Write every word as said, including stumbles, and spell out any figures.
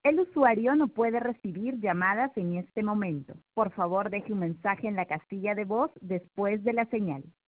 El usuario no puede recibir llamadas en este momento. Por favor, deje un mensaje en la casilla de voz después de la señal.